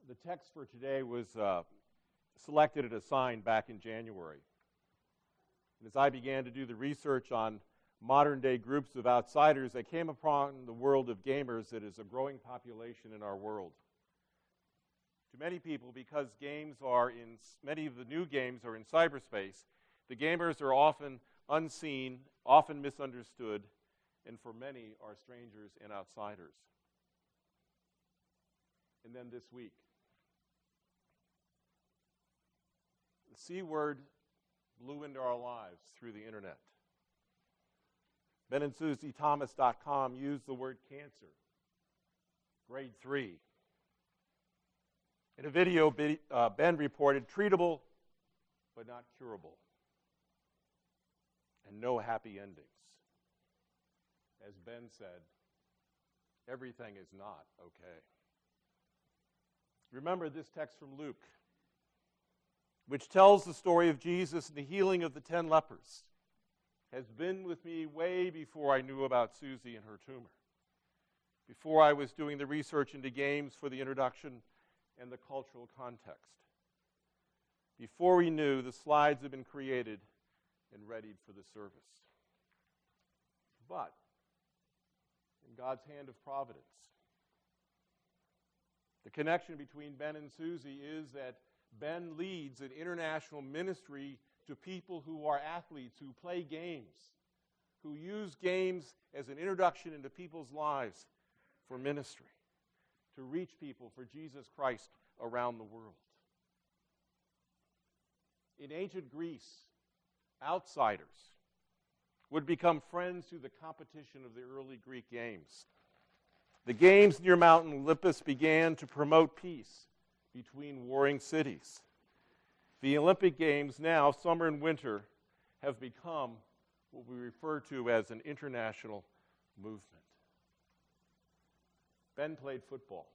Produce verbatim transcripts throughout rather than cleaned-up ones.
The text for today was uh, selected and assigned back in January. And as I began to do the research on modern-day groups of outsiders, I came upon the world of gamers that is a growing population in our world. To many people, because games are in, many of the new games are in cyberspace, the gamers are often unseen, often misunderstood, and for many are strangers and outsiders. And then this week, the C word blew into our lives through the internet. Ben and Susie Thomas dot com used the word cancer, grade three. In a video, uh, Ben reported treatable but not curable, and no happy endings. As Ben said, everything is not okay. Remember this text from Luke, which tells the story of Jesus and the healing of the ten lepers, has been with me way before I knew about Susie and her tumor, before I was doing the research into games for the introduction and the cultural context, before we knew the slides had been created and readied for the service. But in God's hand of providence, the connection between Ben and Susie is that Ben leads an international ministry to people who are athletes, who play games, who use games as an introduction into people's lives for ministry, to reach people for Jesus Christ around the world. In ancient Greece, outsiders would become friends through the competition of the early Greek games. The games near Mount Olympus began to promote peace between warring cities. The Olympic Games now, summer and winter, have become what we refer to as an international movement. Ben played football.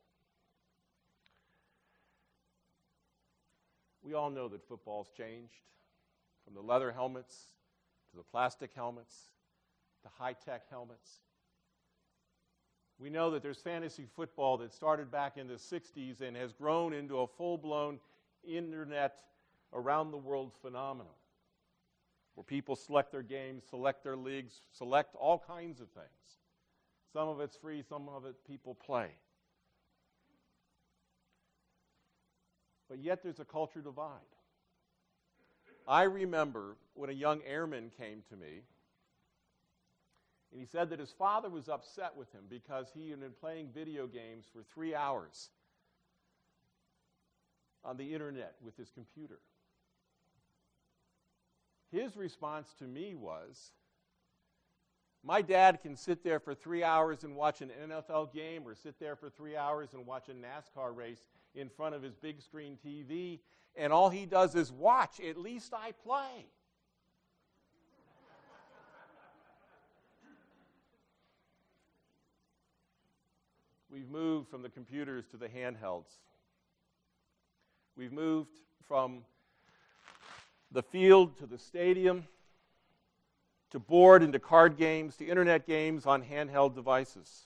We all know that football's changed, from the leather helmets to the plastic helmets to high-tech helmets. We know that there's fantasy football that started back in the sixties and has grown into a full-blown internet, around-the-world phenomenon, where people select their games, select their leagues, select all kinds of things. Some of it's free, some of it people play. But yet there's a culture divide. I remember when a young airman came to me, and he said that his father was upset with him because he had been playing video games for three hours on the internet with his computer. His response to me was, my dad can sit there for three hours and watch an N F L game, or sit there for three hours and watch a NASCAR race in front of his big screen T V, and all he does is watch. At least I play. We've moved from the computers to the handhelds. We've moved from the field to the stadium, to board and to card games, to internet games on handheld devices.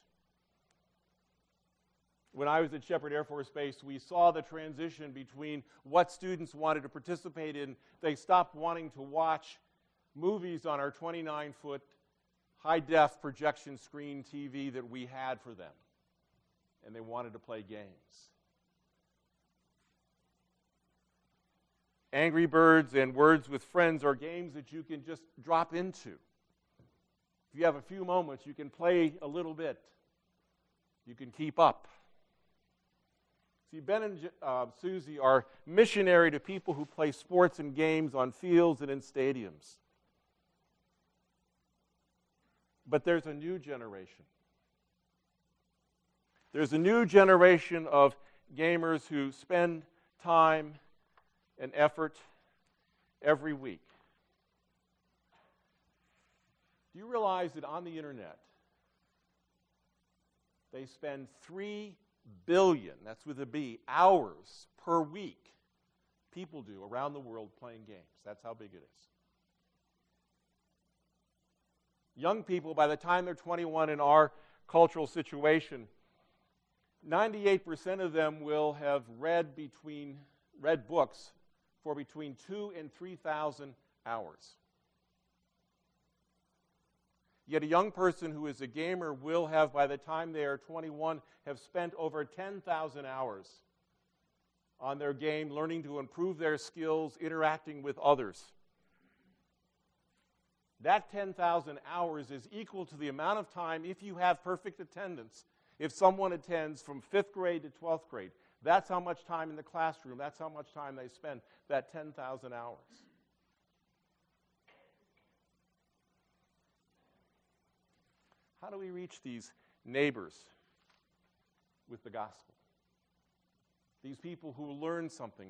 When I was at Shepherd Air Force Base, we saw the transition between what students wanted to participate in. They stopped wanting to watch movies on our twenty-nine foot high-def projection screen T V that we had for them, and they wanted to play games. Angry Birds and Words with Friends are games that you can just drop into. If you have a few moments, you can play a little bit. You can keep up. See, Ben and uh, Susie are missionary to people who play sports and games on fields and in stadiums. But there's a new generation. There's a new generation of gamers who spend time and effort every week. Do you realize that on the internet, they spend three billion, that's with a B, hours per week, people do around the world playing games. That's how big it is. Young people, by the time they're twenty-one in our cultural situation, ninety-eight percent of them will have read between read books for between two and three thousand hours. Yet a young person who is a gamer will have, by the time they are twenty-one, have spent over ten thousand hours on their game, learning to improve their skills, interacting with others. That ten thousand hours is equal to the amount of time, if you have perfect attendance, if someone attends from fifth grade to twelfth grade. That's how much time in the classroom, that's how much time they spend, that ten thousand hours. How do we reach these neighbors with the gospel? These people who learn something.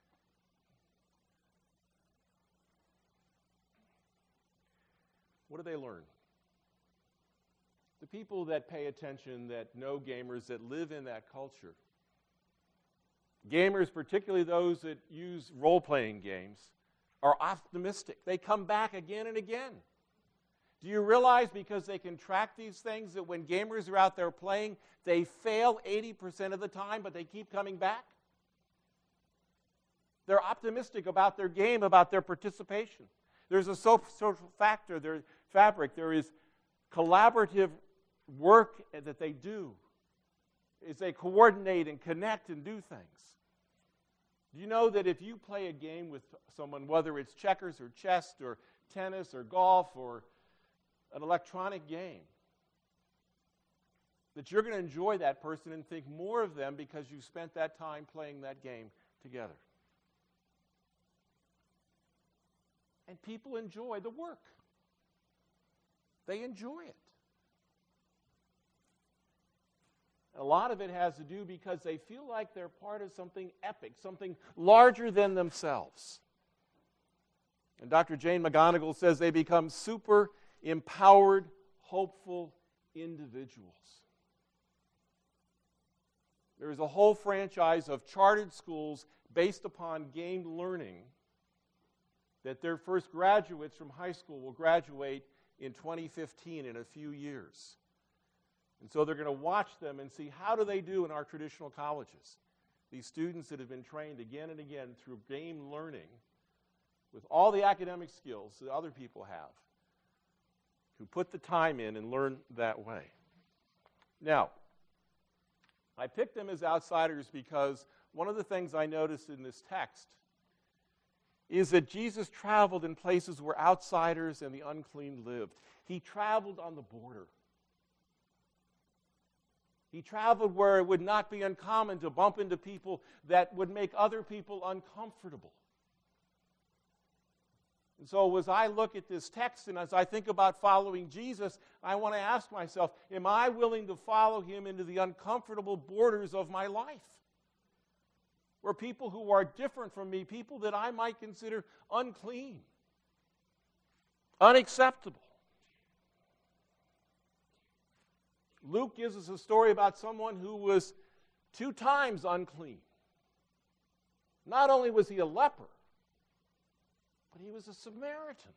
What do they learn? The people that pay attention, that know gamers, that live in that culture. Gamers, particularly those that use role-playing games, are optimistic. They come back again and again. Do you realize, because they can track these things, that when gamers are out there playing, they fail eighty percent of the time, but they keep coming back? They're optimistic about their game, about their participation. There's a social factor, there's fabric, there is collaborative work that they do. Is they coordinate and connect and do things. Do you know that if you play a game with someone, whether it's checkers or chess or tennis or golf or an electronic game, that you're going to enjoy that person and think more of them because you spent that time playing that game together? And people enjoy the work. They enjoy it. A lot of it has to do because they feel like they're part of something epic, something larger than themselves. And Doctor Jane McGonigal says they become super empowered, hopeful individuals. There is a whole franchise of chartered schools based upon game learning that their first graduates from high school will graduate in twenty fifteen, in a few years. And so they're going to watch them and see, how do they do in our traditional colleges? These students that have been trained again and again through game learning with all the academic skills that other people have, who put the time in and learn that way. Now, I picked them as outsiders because one of the things I noticed in this text is that Jesus traveled in places where outsiders and the unclean lived. He traveled on the border. He traveled where it would not be uncommon to bump into people that would make other people uncomfortable. And so as I look at this text and as I think about following Jesus, I want to ask myself, am I willing to follow him into the uncomfortable borders of my life? Where people who are different from me, people that I might consider unclean, unacceptable. Luke gives us a story about someone who was two times unclean. Not only was he a leper, but he was a Samaritan.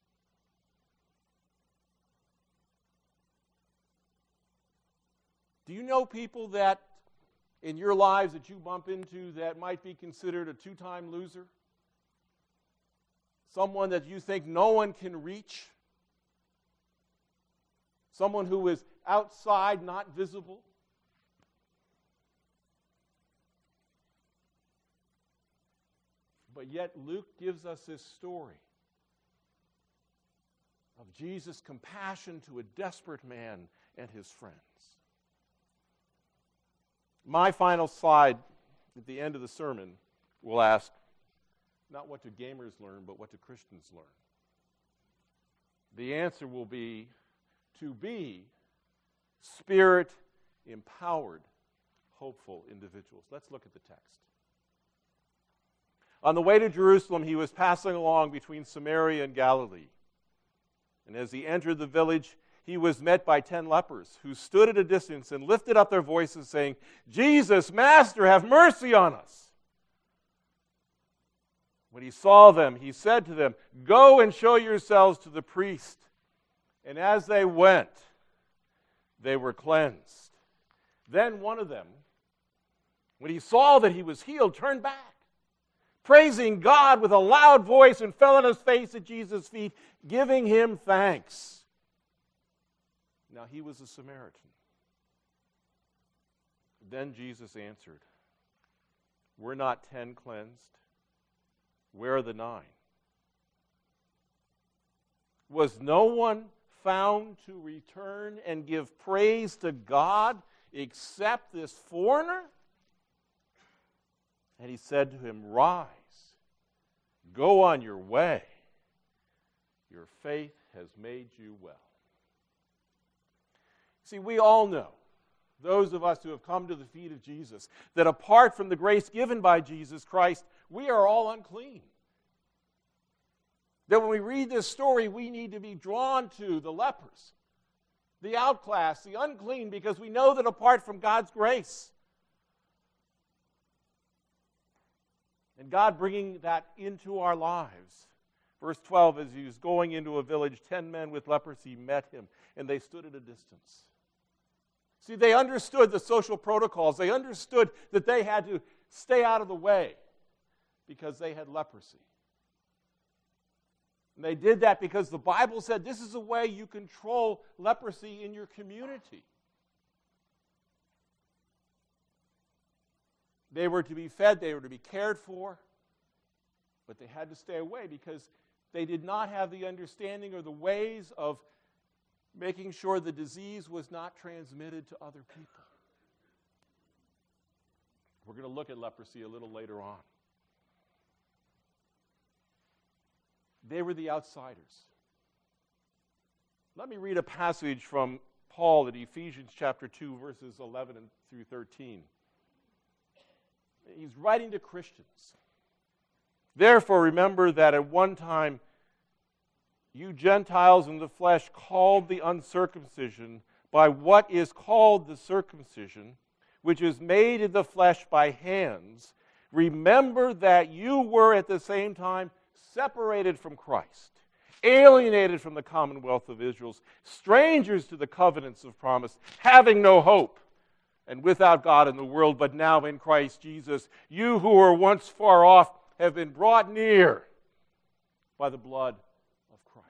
Do you know people that in your lives that you bump into that might be considered a two-time loser? Someone that you think no one can reach? Someone who is outside, not visible? But yet Luke gives us this story of Jesus' compassion to a desperate man and his friends. My final slide at the end of the sermon will ask, not what do gamers learn, but what do Christians learn? The answer will be to be Spirit-empowered, hopeful individuals. Let's look at the text. On the way to Jerusalem, he was passing along between Samaria and Galilee. And as he entered the village, he was met by ten lepers who stood at a distance and lifted up their voices, saying, "Jesus, Master, have mercy on us." When he saw them, he said to them, "Go and show yourselves to the priest." And as they went, they were cleansed. Then one of them, when he saw that he was healed, turned back, praising God with a loud voice, and fell on his face at Jesus' feet, giving him thanks. Now he was a Samaritan. Then Jesus answered, "Were not ten cleansed? Where are the nine? Was no one found to return and give praise to God except this foreigner?" And he said to him, "Rise, go on your way. Your faith has made you well." See, we all know, those of us who have come to the feet of Jesus, that apart from the grace given by Jesus Christ, we are all unclean. That when we read this story, we need to be drawn to the lepers, the outcast, the unclean, because we know that apart from God's grace, and God bringing that into our lives. Verse twelve, as he was going into a village, ten men with leprosy met him, and they stood at a distance. See, they understood the social protocols. They understood that they had to stay out of the way because they had leprosy. And they did that because the Bible said this is a way you control leprosy in your community. They were to be fed, they were to be cared for, but they had to stay away because they did not have the understanding or the ways of making sure the disease was not transmitted to other people. We're going to look at leprosy a little later on. They were the outsiders. Let me read a passage from Paul in Ephesians chapter two, verses eleven through thirteen. He's writing to Christians. "Therefore, remember that at one time you Gentiles in the flesh called the uncircumcision by what is called the circumcision, which is made in the flesh by hands. Remember that you were at the same time separated from Christ, alienated from the commonwealth of Israel, strangers to the covenants of promise, having no hope, and without God in the world, but now in Christ Jesus, you who were once far off have been brought near by the blood of Christ."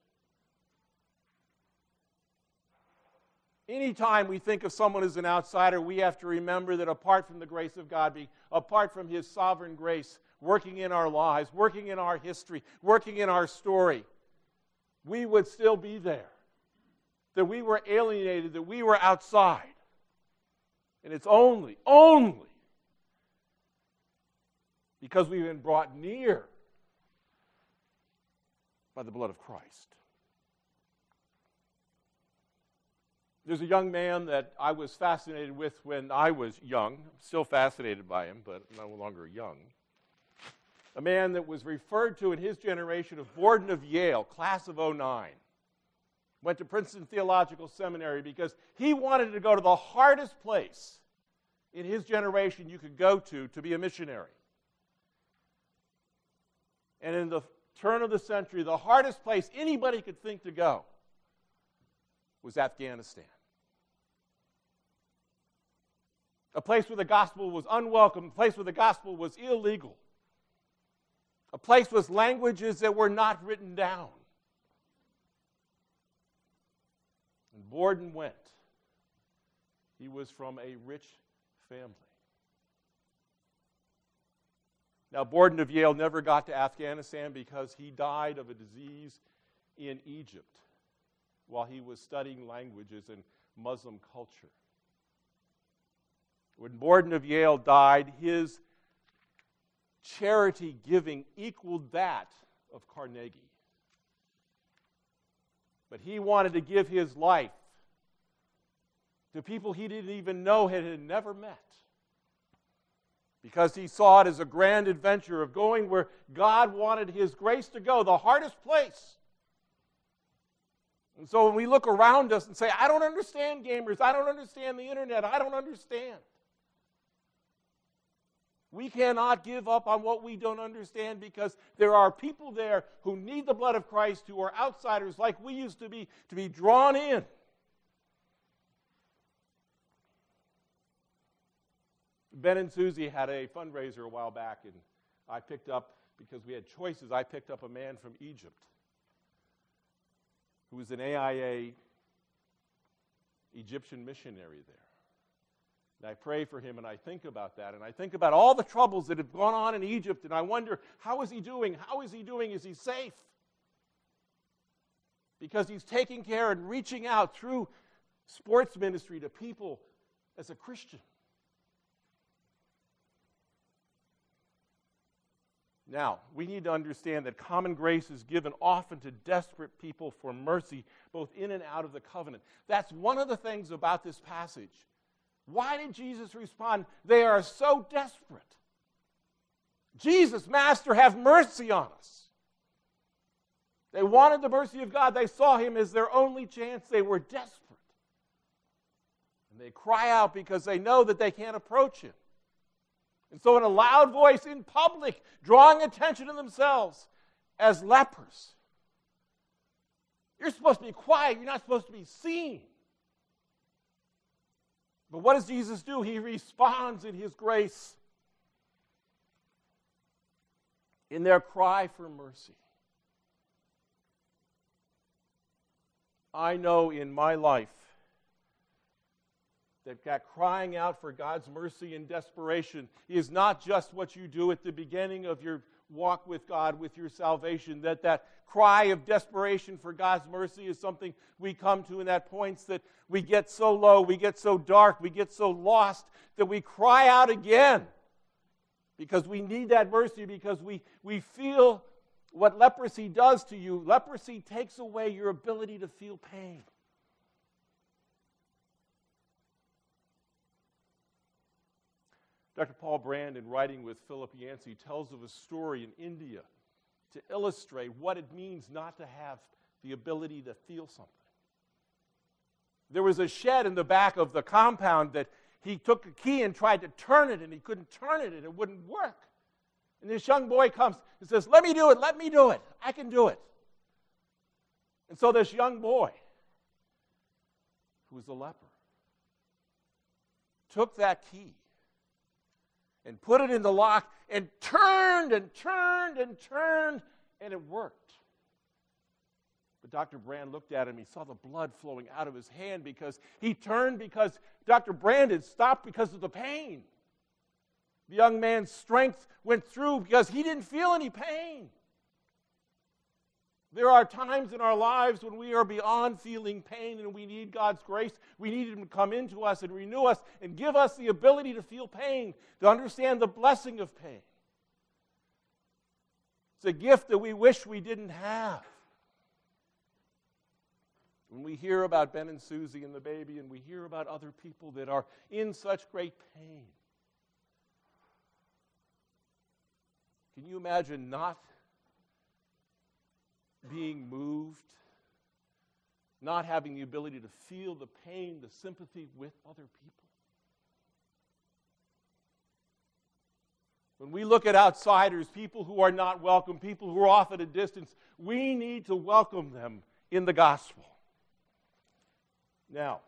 Anytime we think of someone as an outsider, we have to remember that apart from the grace of God, apart from His sovereign grace working in our lives, working in our history, working in our story, we would still be there. That we were alienated, that we were outside. And it's only, only because we've been brought near by the blood of Christ. There's a young man that I was fascinated with when I was young. I'm still fascinated by him, but no longer young. A man that was referred to in his generation of Borden of Yale, class of oh nine. Went to Princeton Theological Seminary because he wanted to go to the hardest place in his generation you could go to to be a missionary. And in the turn of the century, the hardest place anybody could think to go was Afghanistan. A place where the gospel was unwelcome, a place where the gospel was illegal, a place with languages that were not written down. And Borden went. He was from a rich family. Now, Borden of Yale never got to Afghanistan because he died of a disease in Egypt while he was studying languages and Muslim culture. When Borden of Yale died, his charity giving equaled that of Carnegie. But he wanted to give his life to people he didn't even know and had never met, because he saw it as a grand adventure of going where God wanted His grace to go, the hardest place. And so when we look around us and say, I don't understand gamers, I don't understand the internet, I don't understand. We cannot give up on what we don't understand, because there are people there who need the blood of Christ, who are outsiders like we used to be, to be drawn in. Ben and Susie had a fundraiser a while back, and I picked up, because we had choices, I picked up a man from Egypt who was an A I A Egyptian missionary there. And I pray for him, and I think about that, and I think about all the troubles that have gone on in Egypt, and I wonder, how is he doing? How is he doing? Is he safe? Because he's taking care and reaching out through sports ministry to people as a Christian. Now, we need to understand that common grace is given often to desperate people for mercy, both in and out of the covenant. That's one of the things about this passage. Why did Jesus respond? They are so desperate. Jesus, Master, have mercy on us. They wanted the mercy of God. They saw him as their only chance. They were desperate. And they cry out because they know that they can't approach him. And so in a loud voice in public, drawing attention to themselves as lepers. You're supposed to be quiet. You're not supposed to be seen. But what does Jesus do? He responds in his grace in their cry for mercy. I know in my life that that crying out for God's mercy in desperation is not just what you do at the beginning of your walk with God, with your salvation, that that cry of desperation for God's mercy is something we come to in that points that we get so low, we get so dark, we get so lost that we cry out again because we need that mercy, because we, we feel what leprosy does to you. Leprosy takes away your ability to feel pain. Doctor Paul Brand, in writing with Philip Yancey, tells of a story in India to illustrate what it means not to have the ability to feel something. There was a shed in the back of the compound that he took a key and tried to turn it, and he couldn't turn it, and it wouldn't work. And this young boy comes and says, let me do it, let me do it. I can do it. And so this young boy, who was a leper, took that key and put it in the lock and turned and turned and turned, and it worked. But Doctor Brand looked at him. He saw the blood flowing out of his hand because he turned because Doctor Brand had stopped because of the pain. The young man's strength went through because he didn't feel any pain. There are times in our lives when we are beyond feeling pain and we need God's grace. We need him to come into us and renew us and give us the ability to feel pain, to understand the blessing of pain. It's a gift that we wish we didn't have. When we hear about Ben and Susie and the baby, and we hear about other people that are in such great pain, can you imagine not being moved, not having the ability to feel the pain, the sympathy with other people? When we look at outsiders, people who are not welcome, people who are off at a distance, we need to welcome them in the gospel. Now,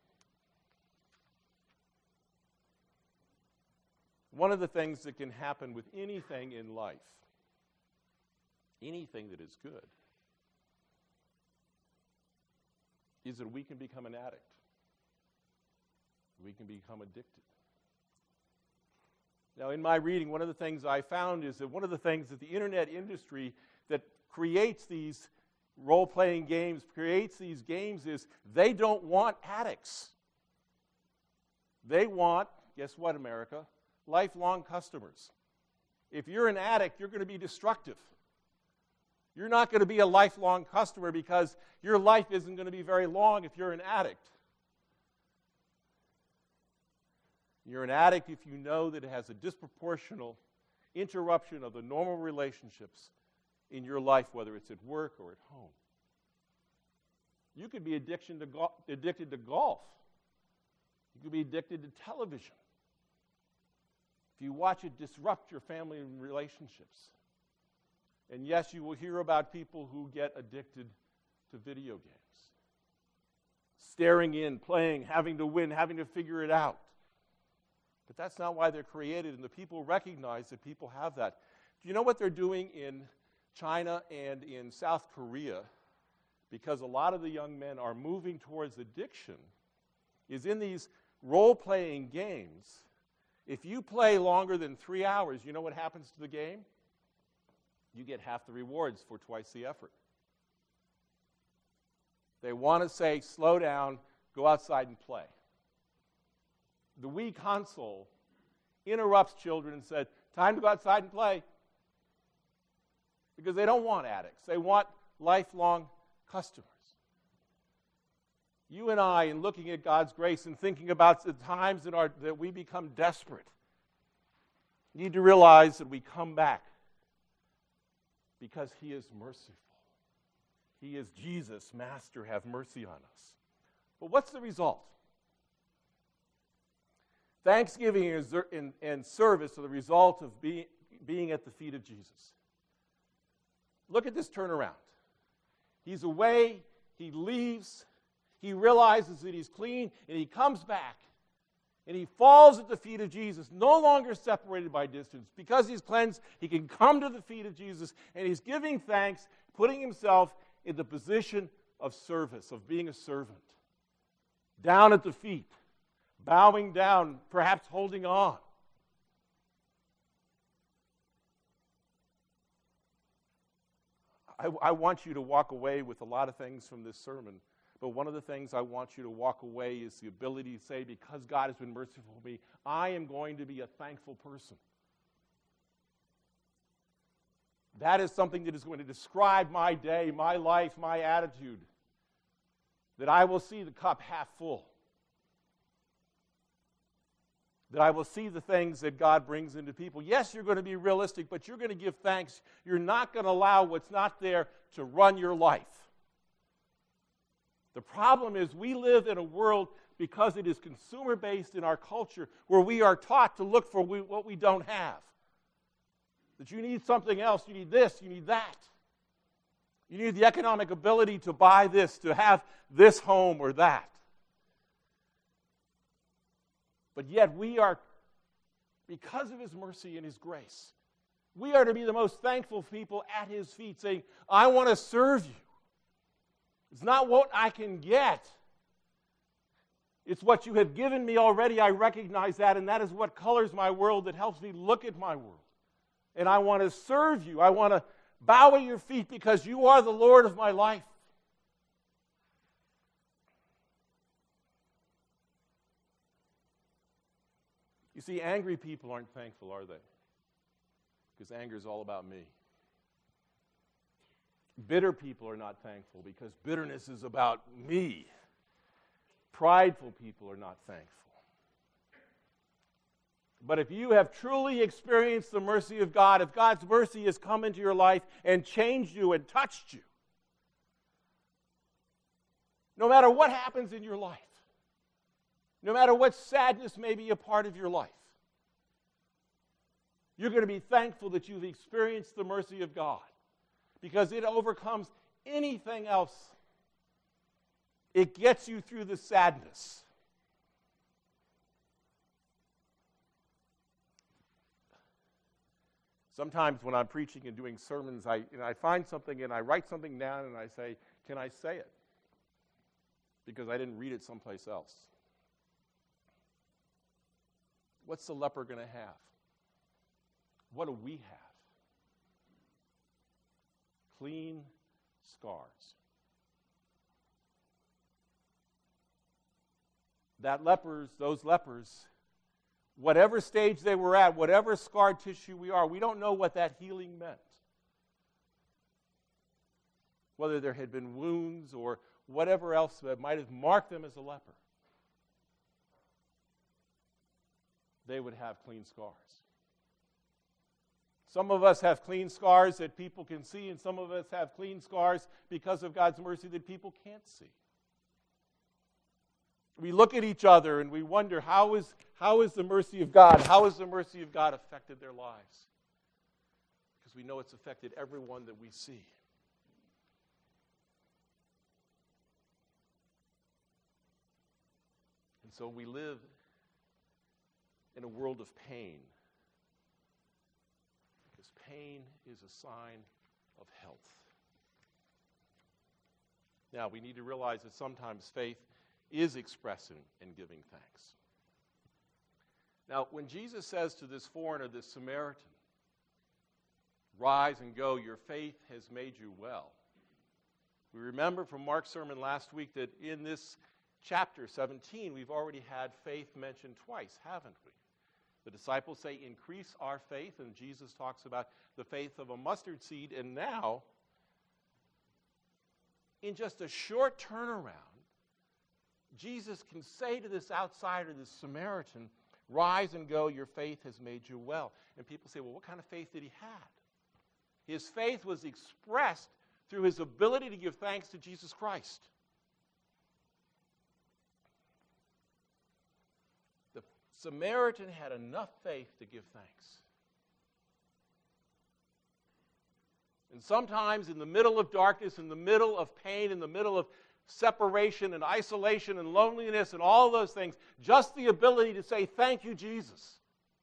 one of the things that can happen with anything in life, anything that is good, is that we can become an addict. We can become addicted. Now, in my reading, one of the things I found is that one of the things that the internet industry that creates these role-playing games, creates these games, is they don't want addicts. They want, guess what, America? Lifelong customers. If you're an addict, you're going to be destructive. You're not going to be a lifelong customer because your life isn't going to be very long if you're an addict. You're an addict if you know that it has a disproportional interruption of the normal relationships in your life, whether it's at work or at home. You could be addiction to go- addicted to golf. You could be addicted to television. If you watch it disrupt your family relationships. And yes, you will hear about people who get addicted to video games. Staring in, playing, having to win, having to figure it out. But that's not why they're created, and the people recognize that people have that. Do you know what they're doing in China and in South Korea? Because a lot of the young men are moving towards addiction, is in these role-playing games. If you play longer than three hours, you know what happens to the game? You get half the rewards for twice the effort. They want to say, slow down, go outside and play. The Wii console interrupts children and said, time to go outside and play. Because they don't want addicts. They want lifelong customers. You and I, in looking at God's grace and thinking about the times that, our, that we become desperate, need to realize that we come back because He is merciful. He is Jesus, Master, have mercy on us. But what's the result? Thanksgiving and, and service are the result of being, being at the feet of Jesus. Look at this turnaround. He's away, he leaves, he realizes that he's clean, and he comes back, and he falls at the feet of Jesus, no longer separated by distance. Because he's cleansed, he can come to the feet of Jesus, and he's giving thanks, putting himself in the position of service, of being a servant. Down at the feet, bowing down, perhaps holding on. I, I want you to walk away with a lot of things from this sermon, but one of the things I want you to walk away is the ability to say, because God has been merciful to me, I am going to be a thankful person. That is something that is going to describe my day, my life, my attitude. That I will see the cup half full. That I will see the things that God brings into people. Yes, you're going to be realistic, but you're going to give thanks. You're not going to allow what's not there to run your life. The problem is we live in a world, because it is consumer-based in our culture, where we are taught to look for we, what we don't have. That you need something else, you need this, you need that. You need the economic ability to buy this, to have this home or that. But yet we are, because of His mercy and His grace, we are to be the most thankful people at His feet, saying, I want to serve you. It's not what I can get. It's what you have given me already. I recognize that, and that is what colors my world, that helps me look at my world. And I want to serve you. I want to bow at your feet because you are the Lord of my life. You see, angry people aren't thankful, are they? Because anger is all about me. Bitter people are not thankful because bitterness is about me. Prideful people are not thankful. But if you have truly experienced the mercy of God, if God's mercy has come into your life and changed you and touched you, no matter what happens in your life, no matter what sadness may be a part of your life, you're going to be thankful that you've experienced the mercy of God, because it overcomes anything else. It gets you through the sadness. Sometimes when I'm preaching and doing sermons, I, you know, I find something and I write something down and I say, can I say it? Because I didn't read it someplace else. What's the leper going to have? What do we have? Clean scars. That lepers, those lepers, whatever stage they were at, whatever scar tissue we are, we don't know what that healing meant. Whether there had been wounds or whatever else that might have marked them as a leper. They would have clean scars. Some of us have clean scars that people can see, and some of us have clean scars because of God's mercy that people can't see. We look at each other and we wonder, how is, how is the mercy of God, how has the mercy of God affected their lives? Because we know it's affected everyone that we see. And so we live in a world of pain. Because pain is a sign of health. Now, we need to realize that sometimes faith is expressing and giving thanks. Now, when Jesus says to this foreigner, this Samaritan, "Rise and go, your faith has made you well," we remember from Mark's sermon last week that in this chapter seventeen, we've already had faith mentioned twice, haven't we? The disciples say, "Increase our faith," and Jesus talks about the faith of a mustard seed, and now, in just a short turnaround, Jesus can say to this outsider, this Samaritan, "Rise and go, your faith has made you well." And people say, well, what kind of faith did he have? His faith was expressed through his ability to give thanks to Jesus Christ. The Samaritan had enough faith to give thanks. And sometimes in the middle of darkness, in the middle of pain, in the middle of separation and isolation and loneliness and all those things, just the ability to say, "Thank you, Jesus,"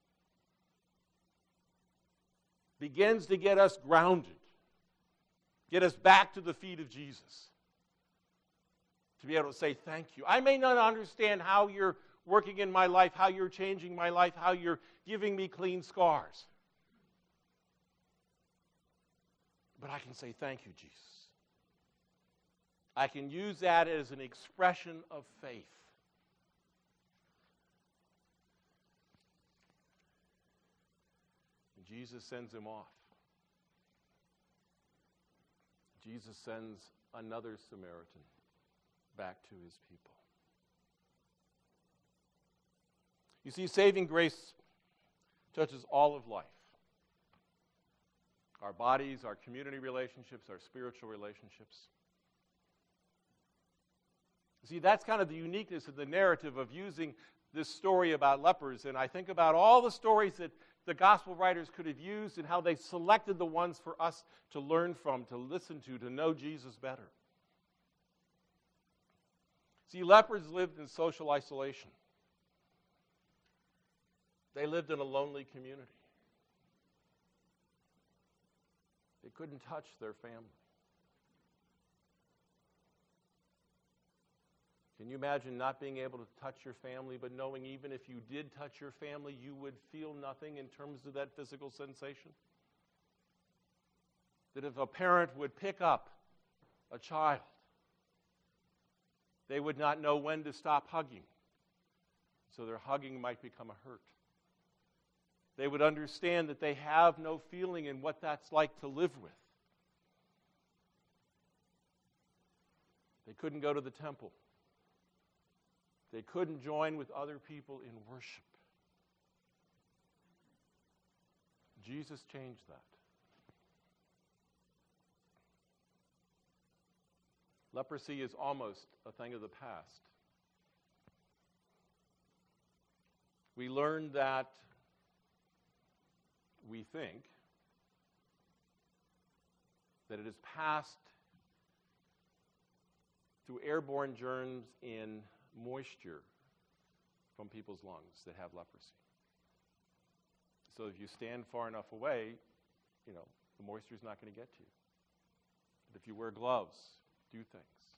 begins to get us grounded, get us back to the feet of Jesus, to be able to say, "Thank you. I may not understand how you're working in my life, how you're changing my life, how you're giving me clean scars, but I can say, 'Thank you, Jesus.' I can use that as an expression of faith." And Jesus sends him off. Jesus sends another Samaritan back to his people. You see, saving grace touches all of life. Our bodies, our community relationships, our spiritual relationships. See, that's kind of the uniqueness of the narrative of using this story about lepers. And I think about all the stories that the gospel writers could have used and how they selected the ones for us to learn from, to listen to, to know Jesus better. See, lepers lived in social isolation. They lived in a lonely community. They couldn't touch their family. Can you imagine not being able to touch your family, but knowing even if you did touch your family, you would feel nothing in terms of that physical sensation? That if a parent would pick up a child, they would not know when to stop hugging, so their hugging might become a hurt. They would understand that they have no feeling in what that's like to live with. They couldn't go to the temple. They couldn't join with other people in worship. Jesus changed that. Leprosy is almost a thing of the past. We learned that, we think, that it is passed through airborne germs in moisture from people's lungs that have leprosy. So if you stand far enough away, you know, the moisture is not going to get to you. But if you wear gloves, do things.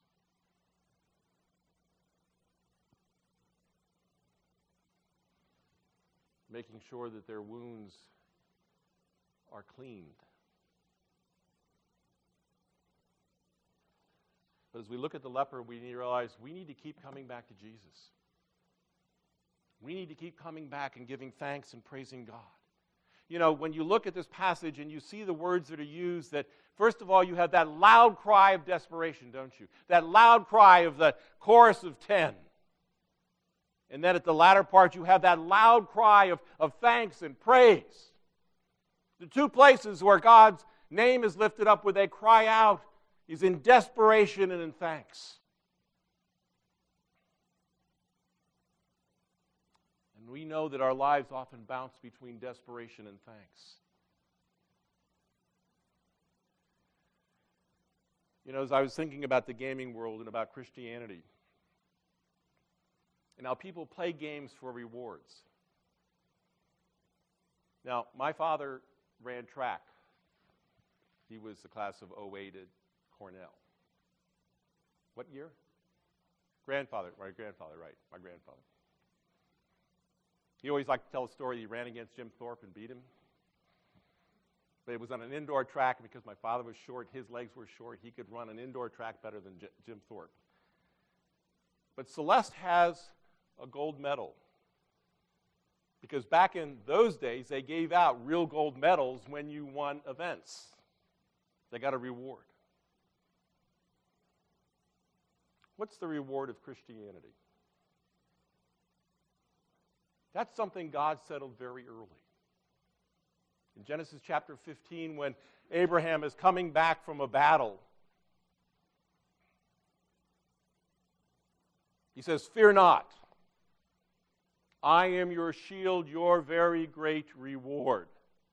Making sure that their wounds are cleaned. But as we look at the leper, we need to realize we need to keep coming back to Jesus. We need to keep coming back and giving thanks and praising God. You know, when you look at this passage and you see the words that are used, that first of all, you have that loud cry of desperation, don't you? That loud cry of the chorus of ten. And then at the latter part, you have that loud cry of, of thanks and praise. The two places where God's name is lifted up, where they cry out, is in desperation and in thanks. And we know that our lives often bounce between desperation and thanks. You know, as I was thinking about the gaming world and about Christianity, and how people play games for rewards. Now, my father ran track. He was the class of oh eight at Cornell. What year? Grandfather, my grandfather, right, my grandfather. He always liked to tell a story that he ran against Jim Thorpe and beat him. But it was on an indoor track, and because my father was short, his legs were short, he could run an indoor track better than J- Jim Thorpe. But Celeste has a gold medal. Because back in those days, they gave out real gold medals when you won events. They got a reward. What's the reward of Christianity? That's something God settled very early. In Genesis chapter fifteen, when Abraham is coming back from a battle, he says, "Fear not. I am your shield, your very great reward."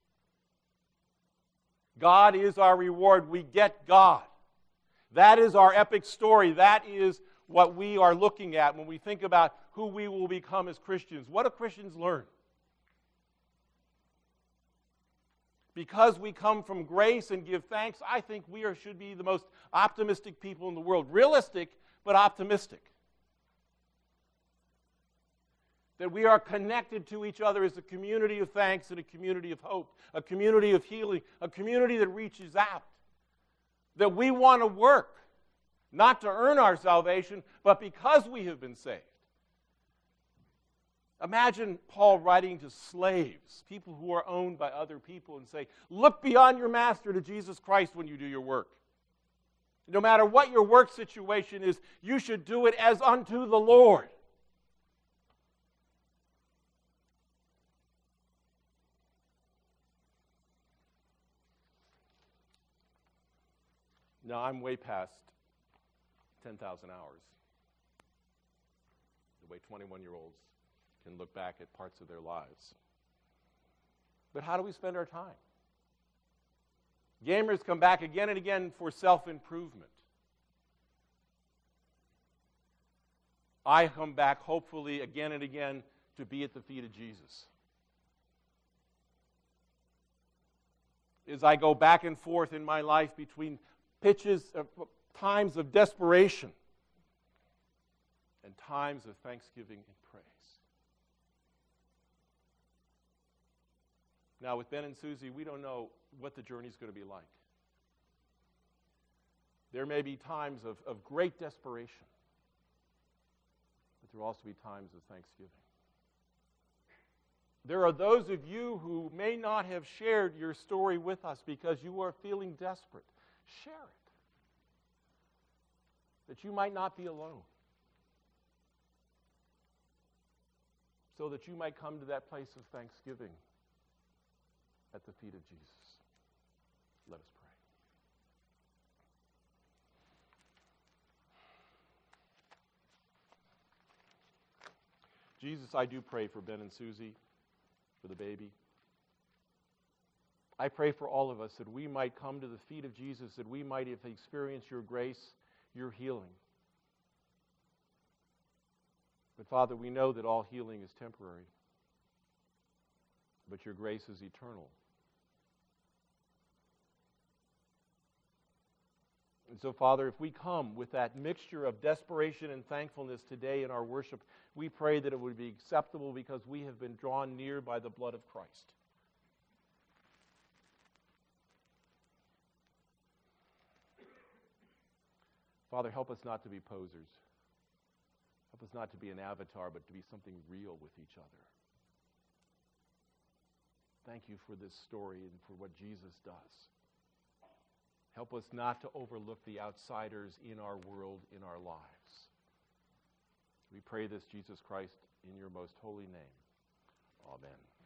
God is our reward. We get God. That is our epic story. That is what we are looking at when we think about who we will become as Christians. What do Christians learn? Because we come from grace and give thanks, I think we are, should be the most optimistic people in the world. Realistic, but optimistic. That we are connected to each other as a community of thanks and a community of hope, a community of healing, a community that reaches out. That we want to work, not to earn our salvation, but because we have been saved. Imagine Paul writing to slaves, people who are owned by other people, and say, look beyond your master to Jesus Christ when you do your work. No matter what your work situation is, you should do it as unto the Lord. Now, I'm way past ten thousand hours. The way twenty-one-year-olds can look back at parts of their lives. But how do we spend our time? Gamers come back again and again for self-improvement. I come back, hopefully, again and again to be at the feet of Jesus. As I go back and forth in my life between pitches of times of desperation and times of thanksgiving and praise. Now, with Ben and Susie, we don't know what the journey is going to be like. There may be times of, of great desperation, but there will also be times of thanksgiving. There are those of you who may not have shared your story with us because you are feeling desperate. Share it, that you might not be alone, so that you might come to that place of thanksgiving at the feet of Jesus. Let us pray. Jesus, I do pray for Ben and Susie, for the baby. I pray for all of us that we might come to the feet of Jesus, that we might have experienced your grace, your healing. But Father, we know that all healing is temporary, but your grace is eternal. And so, Father, if we come with that mixture of desperation and thankfulness today in our worship, we pray that it would be acceptable because we have been drawn near by the blood of Christ. Father, help us not to be posers. Help us not to be an avatar, but to be something real with each other. Thank you for this story and for what Jesus does. Help us not to overlook the outsiders in our world, in our lives. We pray this, Jesus Christ, in your most holy name. Amen.